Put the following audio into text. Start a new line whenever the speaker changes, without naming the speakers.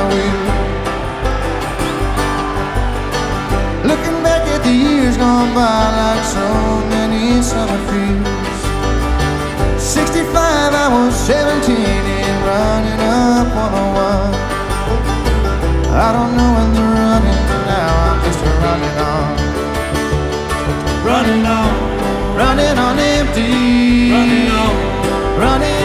will. Looking back at the years gone by like so many summer fields. 65, I was 17 and running up 101. I don't know when they're running now, I'm just running on.
Running on,
Running on empty,
running on,
running